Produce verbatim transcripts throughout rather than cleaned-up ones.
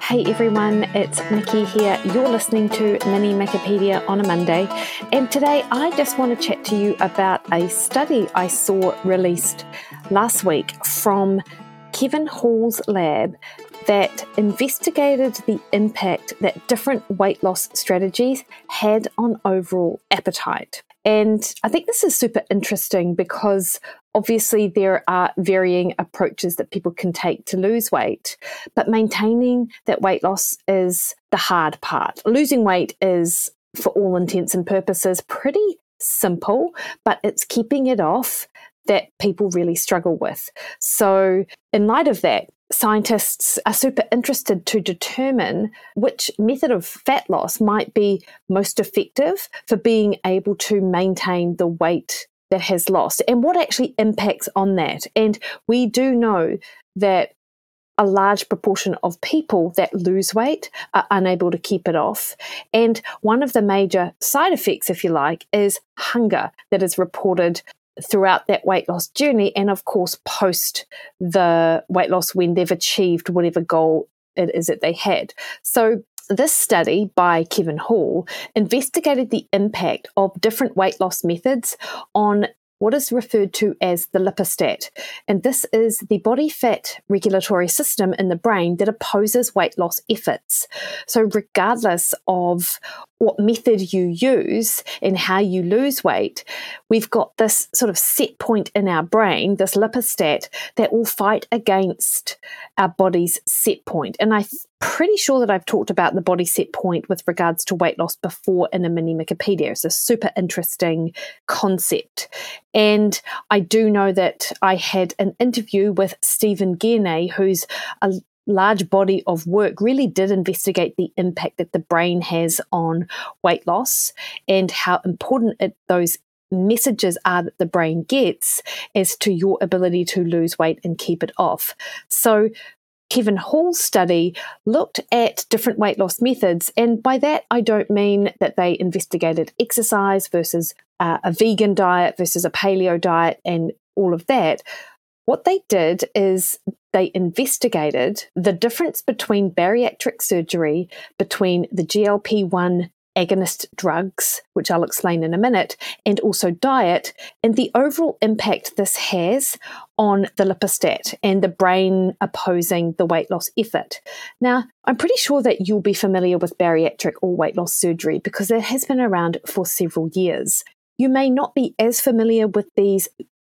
Hey everyone, it's Nikki here. You're listening to Mini Wikipedia on a Monday, and today I just want to chat to you about a study I saw released last week from Kevin Hall's lab that investigated the impact that different weight loss strategies had on overall appetite. And I think this is super interesting because obviously there are varying approaches that people can take to lose weight, but maintaining that weight loss is the hard part. Losing weight is, for all intents and purposes, pretty simple, but it's keeping it off that people really struggle with. So in light of that, scientists are super interested to determine which method of fat loss might be most effective for being able to maintain the weight that has lost and what actually impacts on that. And we do know that a large proportion of people that lose weight are unable to keep it off. And one of the major side effects, if you like, is hunger that is reported throughout that weight loss journey, and of course post the weight loss when they've achieved whatever goal it is that they had. So this study by Kevin Hall investigated the impact of different weight loss methods on what is referred to as the lipostat. And this is the body fat regulatory system in the brain that opposes weight loss efforts. So regardless of what method you use and how you lose weight, we've got this sort of set point in our brain, this lipostat, that will fight against our body's set point. And I'm pretty sure that I've talked about the body set point with regards to weight loss before in a mini Wikipedia. It's a super interesting concept. And I do know that I had an interview with Stephen Guyenet, who's a large body of work really did investigate the impact that the brain has on weight loss and how important it, those messages are that the brain gets as to your ability to lose weight and keep it off. So Kevin Hall's study looked at different weight loss methods, and by that I don't mean that they investigated exercise versus uh, a vegan diet versus a paleo diet and all of that. What they did is they investigated the difference between bariatric surgery, between the G L P one agonist drugs, which I'll explain in a minute, and also diet, and the overall impact this has on the lipostat and the brain opposing the weight loss effort. Now, I'm pretty sure that you'll be familiar with bariatric or weight loss surgery because it has been around for several years. You may not be as familiar with these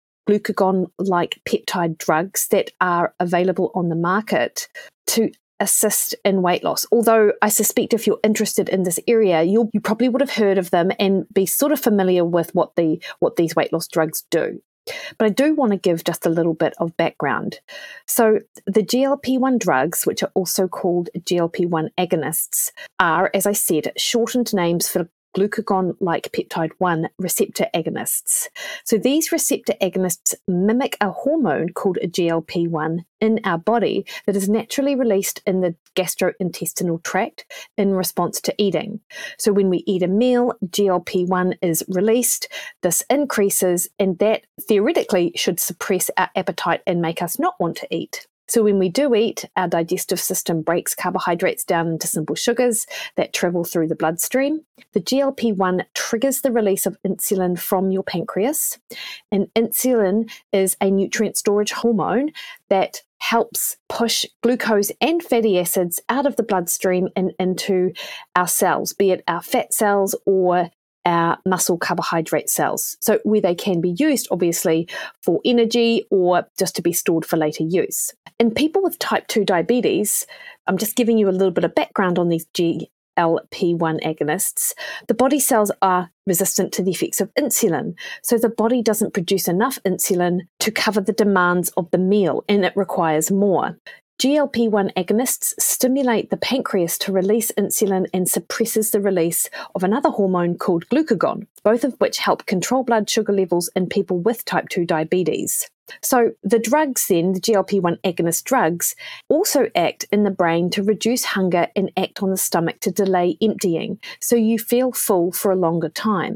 glucagon-like peptide drugs that are available on the market to assist in weight loss. Although I suspect if you're interested in this area, you'll, you probably would have heard of them and be sort of familiar with what the what these weight loss drugs do. But I do want to give just a little bit of background. So the G L P one drugs, which are also called G L P one agonists, are, as I said, shortened names for glucagon-like peptide one receptor agonists. So these receptor agonists mimic a hormone called a G L P one in our body that is naturally released in the gastrointestinal tract in response to eating. So when we eat a meal, G L P one is released, this increases, and that theoretically should suppress our appetite and make us not want to eat. So when we do eat, our digestive system breaks carbohydrates down into simple sugars that travel through the bloodstream. The G L P one triggers the release of insulin from your pancreas, and insulin is a nutrient storage hormone that helps push glucose and fatty acids out of the bloodstream and into our cells, be it our fat cells or our muscle carbohydrate cells. So where they can be used, obviously, for energy or just to be stored for later use. In people with type two diabetes, I'm just giving you a little bit of background on these G L P one agonists. The body cells are resistant to the effects of insulin. So the body doesn't produce enough insulin to cover the demands of the meal, and it requires more. G L P one agonists stimulate the pancreas to release insulin and suppresses the release of another hormone called glucagon, both of which help control blood sugar levels in people with type two diabetes. So the drugs then, the G L P one agonist drugs, also act in the brain to reduce hunger and act on the stomach to delay emptying, so you feel full for a longer time.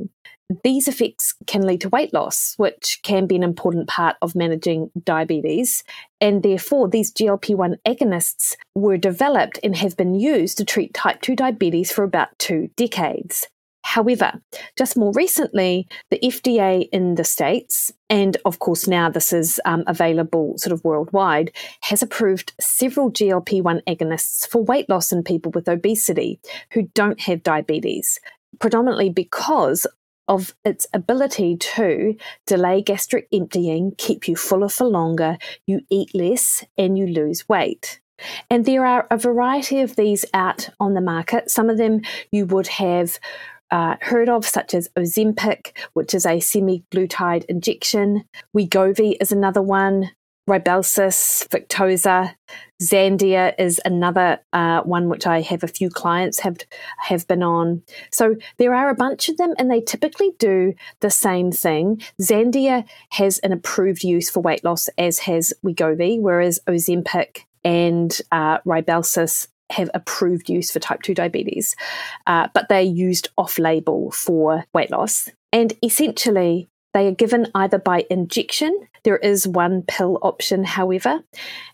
these effects can lead to weight loss, which can be an important part of managing diabetes. And therefore, these G L P one agonists were developed and have been used to treat type two diabetes for about two decades. However, just more recently, the F D A in the States, and of course now this is um, available sort of worldwide, has approved several G L P one agonists for weight loss in people with obesity who don't have diabetes, predominantly because of its ability to delay gastric emptying, keep you fuller for longer, you eat less, and you lose weight. And there are a variety of these out on the market. Some of them you would have Uh, heard of, such as Ozempic, which is a semaglutide injection. Wegovy is another one. Rybelsus, Victoza, Zandia is another uh, one which I have a few clients have have been on. So there are a bunch of them, and they typically do the same thing. Zandia has an approved use for weight loss, as has Wegovy, whereas Ozempic and uh, Rybelsus have approved use for type two diabetes, uh, but they're used off-label for weight loss. And essentially, they are given either by injection. There is one pill option, however.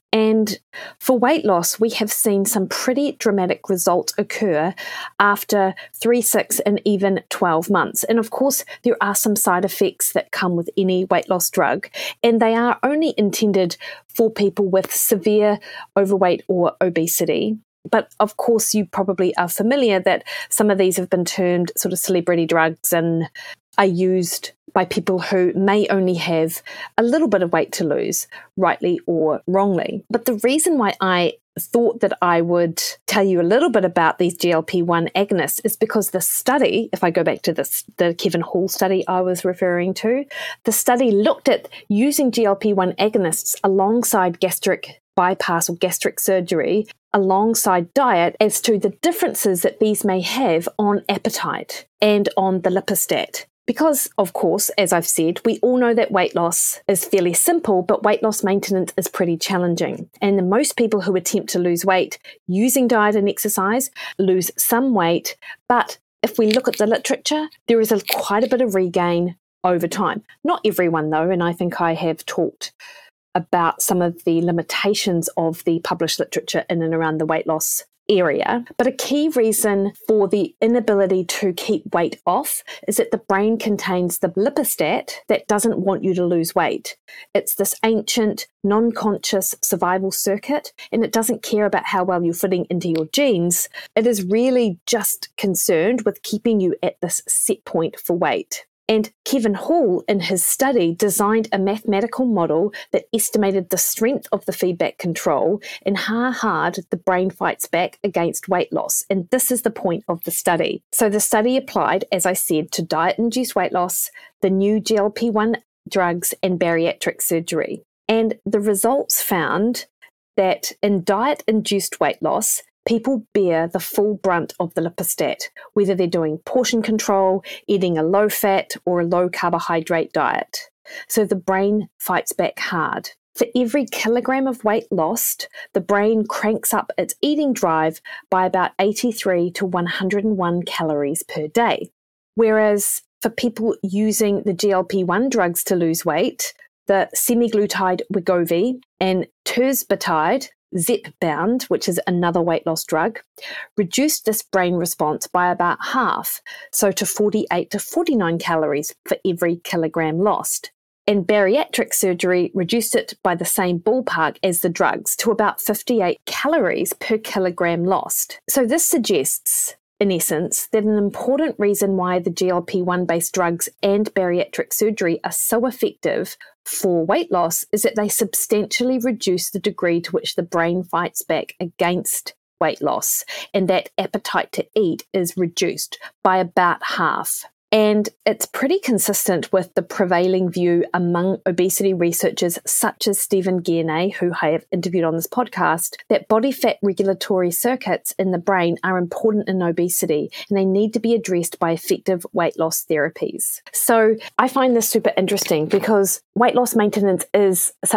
And for weight loss, we have seen some pretty dramatic results occur after three, six, and even twelve months. And of course, there are some side effects that come with any weight loss drug, and they are only intended for people with severe overweight or obesity. But of course, you probably are familiar that some of these have been termed sort of celebrity drugs and are used by people who may only have a little bit of weight to lose, rightly or wrongly. But the reason why I thought that I would tell you a little bit about these G L P one agonists is because the study, if I go back to this, the Kevin Hall study I was referring to, the study looked at using G L P one agonists alongside gastric bypass or gastric surgery alongside diet as to the differences that these may have on appetite and on the lipostat. Because, of course, as I've said, we all know that weight loss is fairly simple, but weight loss maintenance is pretty challenging. And most people who attempt to lose weight using diet and exercise lose some weight, but if we look at the literature, there is a, quite a bit of regain over time. Not everyone, though, and I think I have talked about some of the limitations of the published literature in and around the weight loss area. But a key reason for the inability to keep weight off is that the brain contains the lipostat that doesn't want you to lose weight. It's this ancient, non-conscious survival circuit, and it doesn't care about how well you're fitting into your genes. It is really just concerned with keeping you at this set point for weight. And Kevin Hall, in his study, designed a mathematical model that estimated the strength of the feedback control and how hard the brain fights back against weight loss. And this is the point of the study. So the study applied, as I said, to diet-induced weight loss, the new G L P one drugs, and bariatric surgery. And the results found that in diet-induced weight loss, people bear the full brunt of the lipostat, whether they're doing portion control, eating a low-fat or a low-carbohydrate diet. So the brain fights back hard. For every kilogram of weight lost, the brain cranks up its eating drive by about eighty-three to one hundred one calories per day. Whereas for people using the G L P one drugs to lose weight, the semaglutide Wegovy and tirzepatide, Zepbound, which is another weight loss drug, reduced this brain response by about half, so to forty-eight to forty-nine calories for every kilogram lost. And bariatric surgery reduced it by the same ballpark as the drugs to about fifty-eight calories per kilogram lost. So this suggests, in essence, that an important reason why the G L P one based drugs and bariatric surgery are so effective for weight loss is that they substantially reduce the degree to which the brain fights back against weight loss, and that appetite to eat is reduced by about half. And it's pretty consistent with the prevailing view among obesity researchers such as Stephen Guyenet, who I have interviewed on this podcast, that body fat regulatory circuits in the brain are important in obesity and they need to be addressed by effective weight loss therapies. So I find this super interesting because weight loss maintenance is such a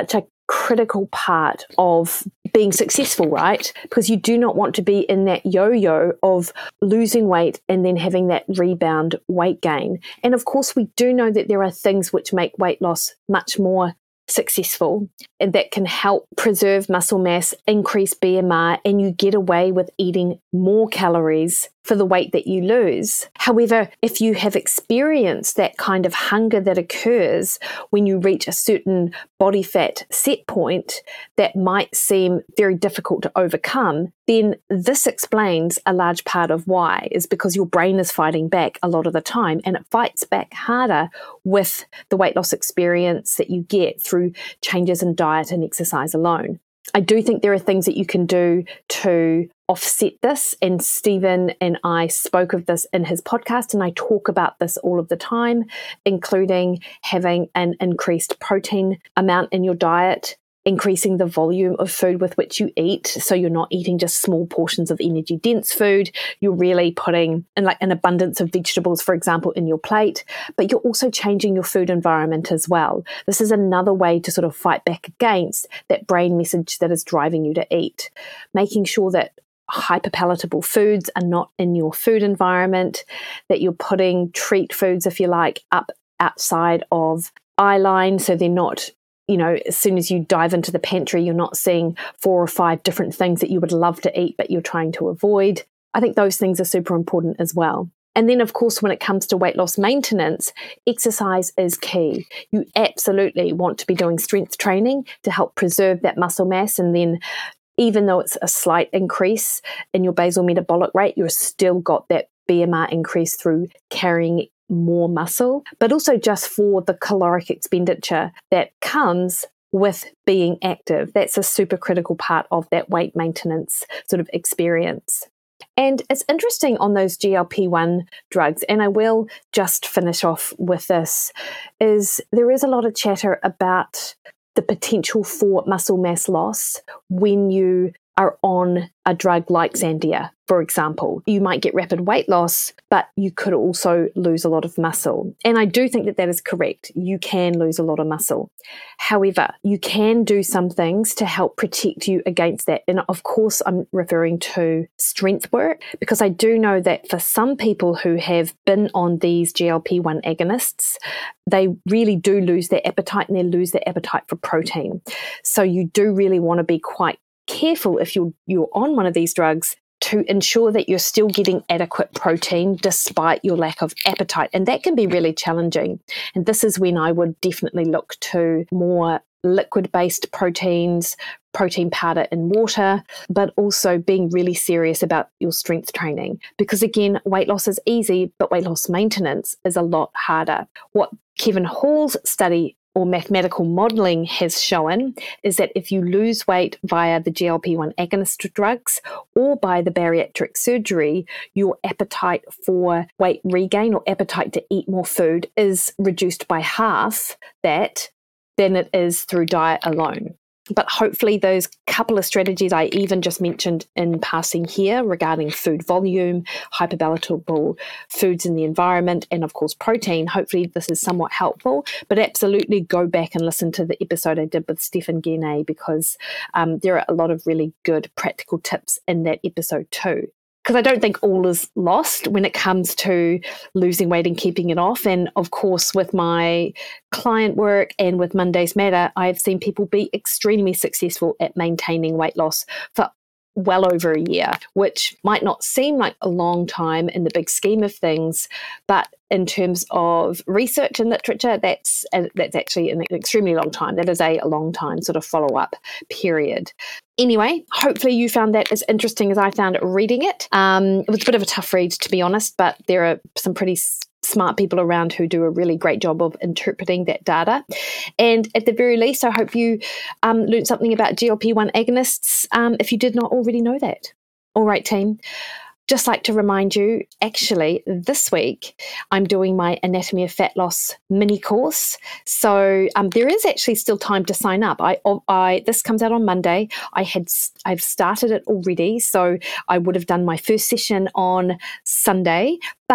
critical part of being successful, right? Because you do not want to be in that yo-yo of losing weight and then having that rebound weight gain. And of course, we do know that there are things which make weight loss much more successful and that can help preserve muscle mass, increase B M R, and you get away with eating more calories for the weight that you lose. However, if you have experienced that kind of hunger that occurs when you reach a certain body fat set point that might seem very difficult to overcome, then this explains a large part of why, is because your brain is fighting back a lot of the time, and it fights back harder with the weight loss experience that you get through changes in diet and exercise alone. I do think there are things that you can do to offset this, and Stephen and I spoke of this in his podcast, and I talk about this all of the time, including having an increased protein amount in your diet, increasing the volume of food with which you eat. So you're not eating just small portions of energy dense food. You're really putting in like an abundance of vegetables, for example, in your plate, but you're also changing your food environment as well. This is another way to sort of fight back against that brain message that is driving you to eat, making sure that hyperpalatable foods are not in your food environment, that you're putting treat foods, if you like, up outside of eye line, so they're not, you know, as soon as you dive into the pantry, you're not seeing four or five different things that you would love to eat, but you're trying to avoid. I think those things are super important as well. And then, of course, when it comes to weight loss maintenance, exercise is key. You absolutely want to be doing strength training to help preserve that muscle mass. And then even though it's a slight increase in your basal metabolic rate, you've still got that B M R increase through carrying more muscle, but also just for the caloric expenditure that comes with being active. That's a super critical part of that weight maintenance sort of experience. And it's interesting on those G L P one drugs, and I will just finish off with this, is there is a lot of chatter about the potential for muscle mass loss when you are on a drug like Zandia, for example. You might get rapid weight loss, but you could also lose a lot of muscle. And I do think that that is correct. You can lose a lot of muscle. However, you can do some things to help protect you against that. And of course, I'm referring to strength work, because I do know that for some people who have been on these G L P one agonists, they really do lose their appetite, and they lose their appetite for protein. So you do really want to be quite careful if you're you're on one of these drugs to ensure that you're still getting adequate protein despite your lack of appetite. And that can be really challenging. And this is when I would definitely look to more liquid-based proteins, protein powder in water, but also being really serious about your strength training. Because again, weight loss is easy, but weight loss maintenance is a lot harder. What Kevin Hall's study or mathematical modelling has shown is that if you lose weight via the G L P one agonist drugs or by the bariatric surgery, your appetite for weight regain or appetite to eat more food is reduced by half that than it is through diet alone. But hopefully those couple of strategies I even just mentioned in passing here regarding food volume, hyperpalatable foods in the environment, and of course protein, hopefully this is somewhat helpful. But absolutely go back and listen to the episode I did with Stephen Guenay, because um, there are a lot of really good practical tips in that episode too. Because I don't think all is lost when it comes to losing weight and keeping it off. And of course, with my client work and with Mondays Matter, I've seen people be extremely successful at maintaining weight loss for well over a year, which might not seem like a long time in the big scheme of things, but in terms of research and literature, that's that's actually an extremely long time. That is a, a long time sort of follow-up period. Anyway, hopefully you found that as interesting as I found it reading it. Um, it was a bit of a tough read, to be honest, but there are some pretty smart people around who do a really great job of interpreting that data. And at the very least, I hope you um, learned something about G L P one agonists um, if you did not already know that. All right, team. Just like to remind you, actually, this week, I'm doing my Anatomy of Fat Loss mini course. So um, there is actually still time to sign up. I, I this comes out on Monday. I had I've started it already, so I would have done my first session on Sunday, but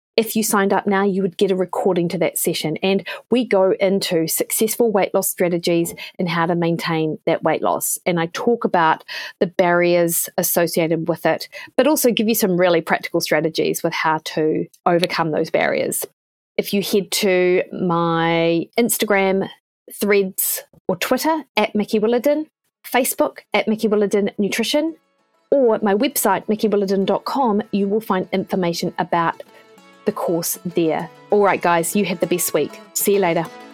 If you signed up now, you would get a recording to that session. And we go into successful weight loss strategies and how to maintain that weight loss. And I talk about the barriers associated with it, but also give you some really practical strategies with how to overcome those barriers. If you head to my Instagram, Threads, or Twitter at Mikki Williden, Facebook at Mikki Williden Nutrition, or my website, mikki williden dot com, you will find information about the course there. All right, guys, you have the best week. See you later.